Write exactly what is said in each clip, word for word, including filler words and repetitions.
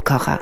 Radiokocher.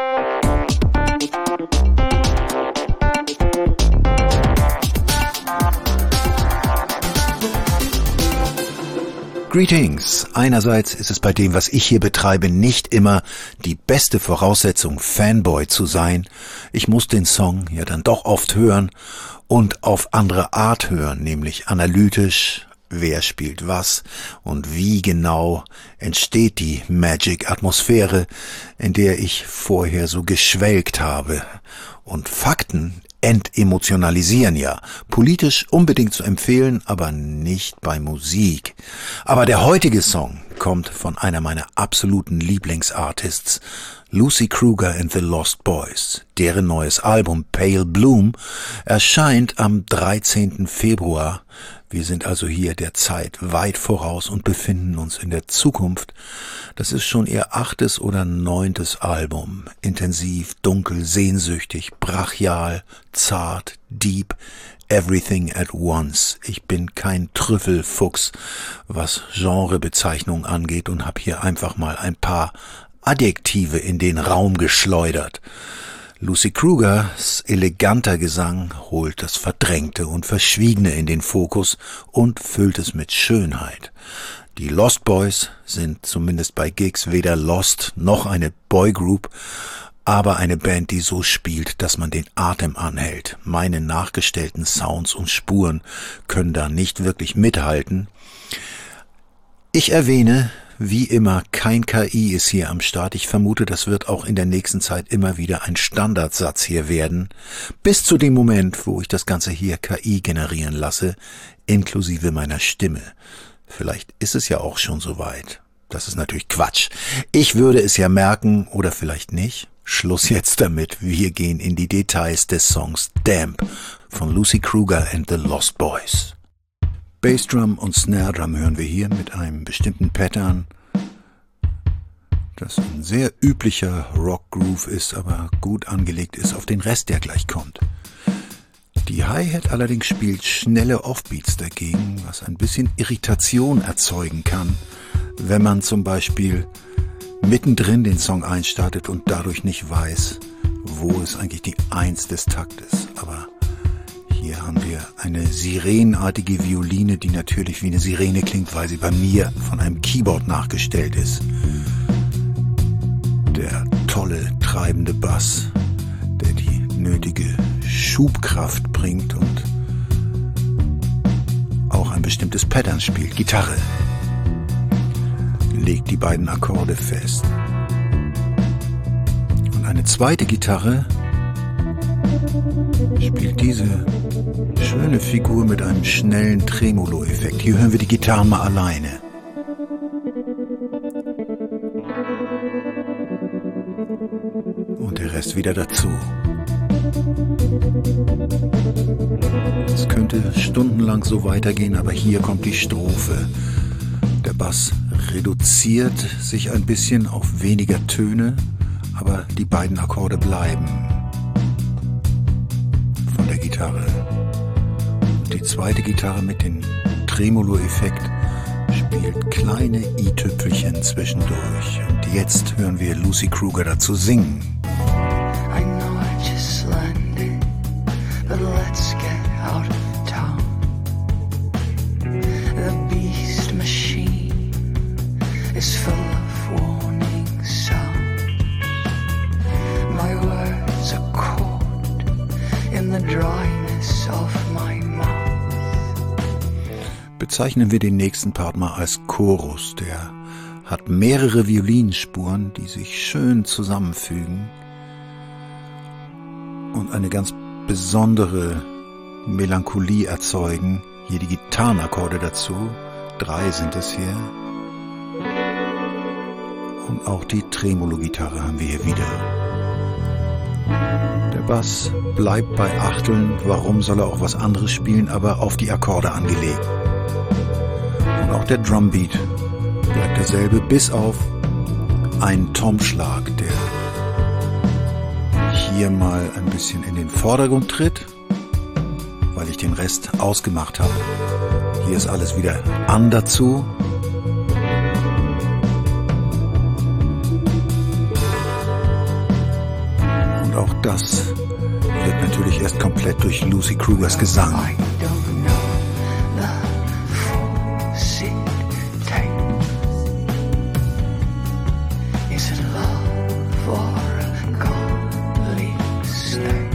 Greetings. Einerseits ist es bei dem, was ich hier betreibe, nicht immer die beste Voraussetzung, Fanboy zu sein. Ich muss den Song ja dann doch oft hören und auf andere Art hören, nämlich analytisch. Wer spielt was und wie genau entsteht die Magic-Atmosphäre, in der ich vorher so geschwelgt habe. Und Fakten entemotionalisieren ja. Politisch unbedingt zu empfehlen, aber nicht bei Musik. Aber der heutige Song kommt von einer meiner absoluten Lieblingsartists, Lucy Kruger and the Lost Boys. Deren neues Album Pale Bloom erscheint am dreizehnten Februar. Wir sind also hier der Zeit weit voraus und befinden uns in der Zukunft. Das ist schon ihr achtes oder neuntes Album. Intensiv, dunkel, sehnsüchtig, brachial, zart, deep, everything at once. Ich bin kein Trüffelfuchs, was Genrebezeichnung angeht, und habe hier einfach mal ein paar Adjektive in den Raum geschleudert. Lucy Krugers eleganter Gesang holt das Verdrängte und Verschwiegene in den Fokus und füllt es mit Schönheit. Die Lost Boys sind zumindest bei Gigs weder Lost noch eine Boygroup, aber eine Band, die so spielt, dass man den Atem anhält. Meine nachgestellten Sounds und Spuren können da nicht wirklich mithalten. Ich erwähne, wie immer, kein K I ist hier am Start. Ich vermute, das wird auch in der nächsten Zeit immer wieder ein Standardsatz hier werden. Bis zu dem Moment, wo ich das Ganze hier K I generieren lasse, inklusive meiner Stimme. Vielleicht ist es ja auch schon soweit. Das ist natürlich Quatsch. Ich würde es ja merken oder vielleicht nicht. Schluss jetzt damit. Wir gehen in die Details des Songs Damp von Lucy Kruger and the Lost Boys. Bassdrum und Snare Drum hören wir hier mit einem bestimmten Pattern, das ein sehr üblicher Rock-Groove ist, aber gut angelegt ist auf den Rest, der gleich kommt. Die Hi-Hat allerdings spielt schnelle Offbeats dagegen, was ein bisschen Irritation erzeugen kann, wenn man zum Beispiel mittendrin den Song einstartet und dadurch nicht weiß, wo ist eigentlich die Eins des Taktes. Aber hier haben wir eine sirenenartige Violine, die natürlich wie eine Sirene klingt, weil sie bei mir von einem Keyboard nachgestellt ist. Der tolle, treibende Bass, der die nötige Schubkraft bringt und auch ein bestimmtes Pattern spielt. Gitarre legt die beiden Akkorde fest. Und eine zweite Gitarre spielt diese schöne Figur mit einem schnellen Tremolo-Effekt. Hier hören wir die Gitarren mal alleine. Und der Rest wieder dazu. Es könnte stundenlang so weitergehen, aber hier kommt die Strophe. Der Bass reduziert sich ein bisschen auf weniger Töne, aber die beiden Akkorde bleiben von der Gitarre. Und die zweite Gitarre mit dem Tremolo-Effekt spielt kleine i-Tüpfelchen zwischendurch. Und jetzt hören wir Lucy Kruger dazu singen. I know I just landed, but let's get out of town. The beast machine is full of warning sounds. My words are caught in the dryness of my mouth. Bezeichnen wir den nächsten Part mal als Chorus. Der hat mehrere Violinspuren, die sich schön zusammenfügen und eine ganz besondere Melancholie erzeugen. Hier die Gitarrenakkorde dazu, drei sind es hier. Und auch die Tremolo-Gitarre haben wir hier wieder. Der Bass bleibt bei Achteln, warum soll er auch was anderes spielen, aber auf die Akkorde angelegt. Und auch der Drumbeat bleibt derselbe, bis auf einen Tomschlag, der hier mal ein bisschen in den Vordergrund tritt, weil ich den Rest ausgemacht habe. Hier ist alles wieder an dazu. Das wird natürlich erst komplett durch Lucy Krugers Gesang. I don't know the full dictate. Is it love or a godly state?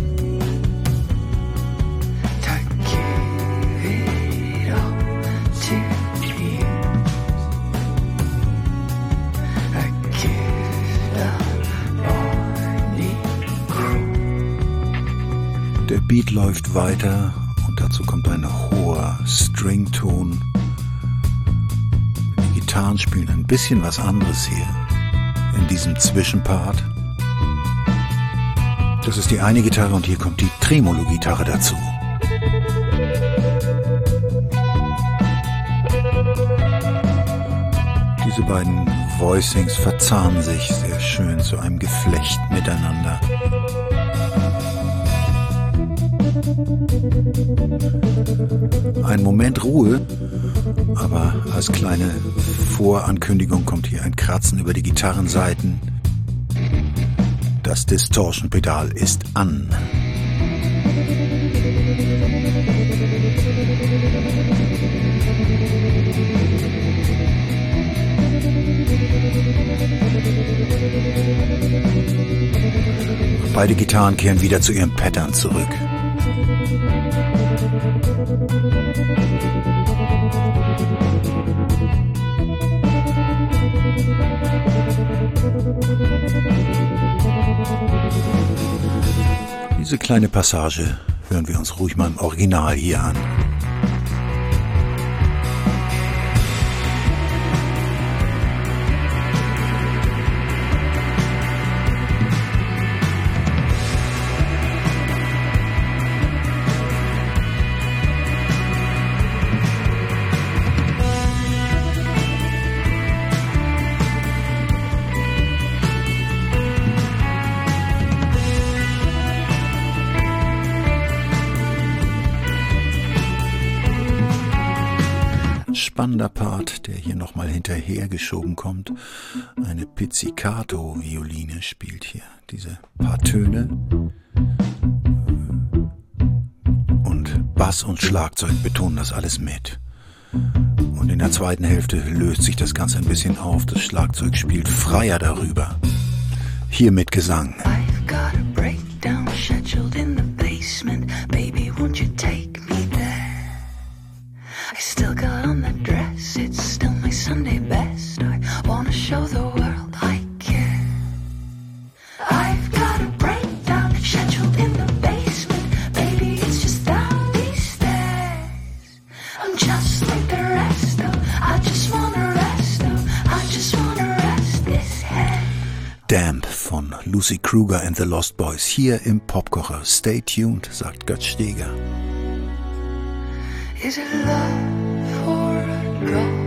To give it up to you, a gift of body crew. Der Beat läuft weiter und dazu kommt ein hoher Strington. Die Gitarren spielen ein bisschen was anderes hier in diesem Zwischenpart. Das ist die eine Gitarre und hier kommt die Tremolo-Gitarre dazu. Diese beiden Voicings verzahnen sich sehr schön zu einem Geflecht miteinander. Ein Moment Ruhe, aber als kleine Vorankündigung kommt hier ein Kratzen über die Gitarrensaiten. Das Distortion-Pedal ist an. Beide Gitarren kehren wieder zu ihrem Pattern zurück. Diese kleine Passage hören wir uns ruhig mal im Original hier an. Spannender Part, der hier nochmal hinterhergeschoben kommt. Eine Pizzicato-Violine spielt hier diese paar Töne. Und Bass und Schlagzeug betonen das alles mit. Und in der zweiten Hälfte löst sich das Ganze ein bisschen auf. Das Schlagzeug spielt freier darüber. Hier mit Gesang. I've got a breakdown scheduled in the basement. Baby, won't you take me there? I still got on the dress, it's still my Sunday best. I wanna show the world I care. I've got a breakdown scheduled in the basement. Baby, it's just down these stairs. I'm just like the rest of, I just wanna rest of, I just wanna rest this head. Damp von Lucy Kruger and the Lost Boys hier im Popkocher. Stay tuned, sagt Götz Steger. Is it love or a ghost?